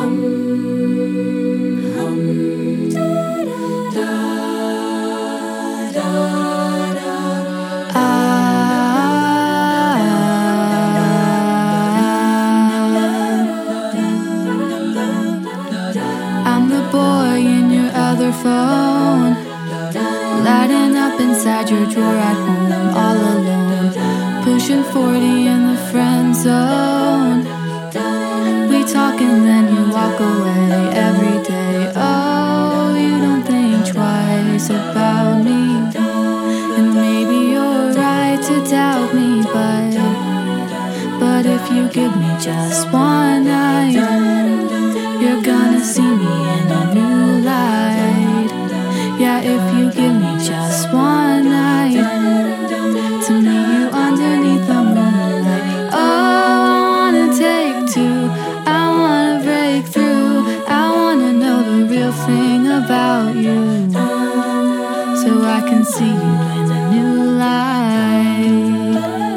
I'm the boy in your other phone, lighting up inside your drawer at home, all alone, pushing 40 in the friend zone. We talk and then you walk away every day. Oh, you don't think twice about me, and maybe you're right to doubt me, but if you give me just one night, you're gonna see me in a new light. Yeah, if you give me just one night to meet you underneath the moonlight. Oh, I wanna take two, I wanna break through, I wanna know the real thing about you, so I can see you in a new light.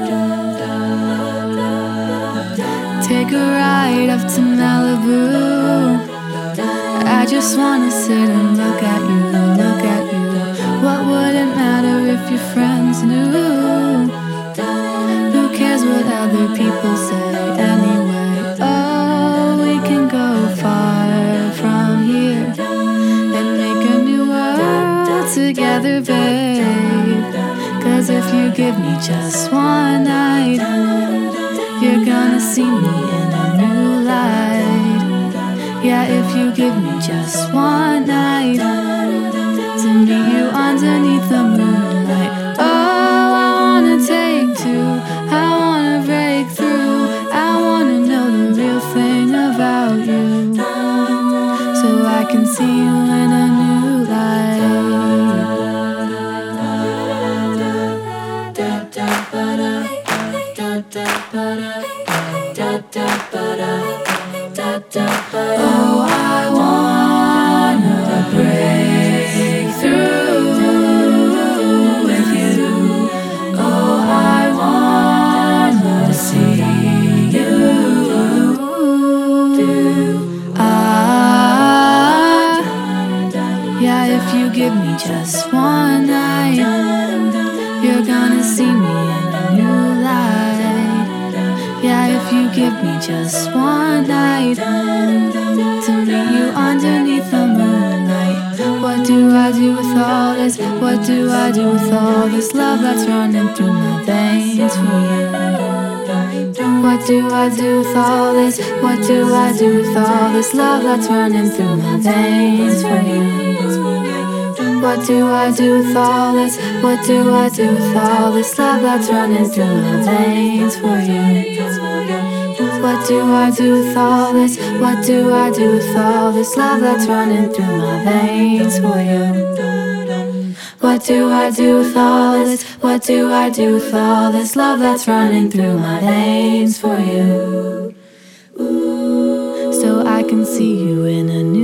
Take a ride up to Malibu, I just wanna sit and look at you, look at you. What would it matter if your friends knew? Who cares what other people say anyway? Oh, we can go far from here and make a new world together, babe. 'Cause if you give me just one night, you're gonna see me in a new light. Yeah, if you give me just one night to meet you underneath the moonlight. Oh, I wanna take two, I wanna break through, I wanna know the real thing about you, so I can see you in a new light. Oh, I wanna break through with you. Oh, I wanna see you. Yeah, if you give me just one night, you're gonna see me in a new light. Yeah, if you give me just one night to meet you underneath the moonlight. What do I do with all this? What do I do with all this love that's running through my veins for you? What do I do with all this? What do I do with all this love that's running through my veins for you? What do I do with all this? What do I do with all this love that's running through my veins for you? What do I do with all this? What do I do with all this love that's running through my veins for you? What do I do with all this? What do I do with all this love that's running through my veins for you? So I can see you in a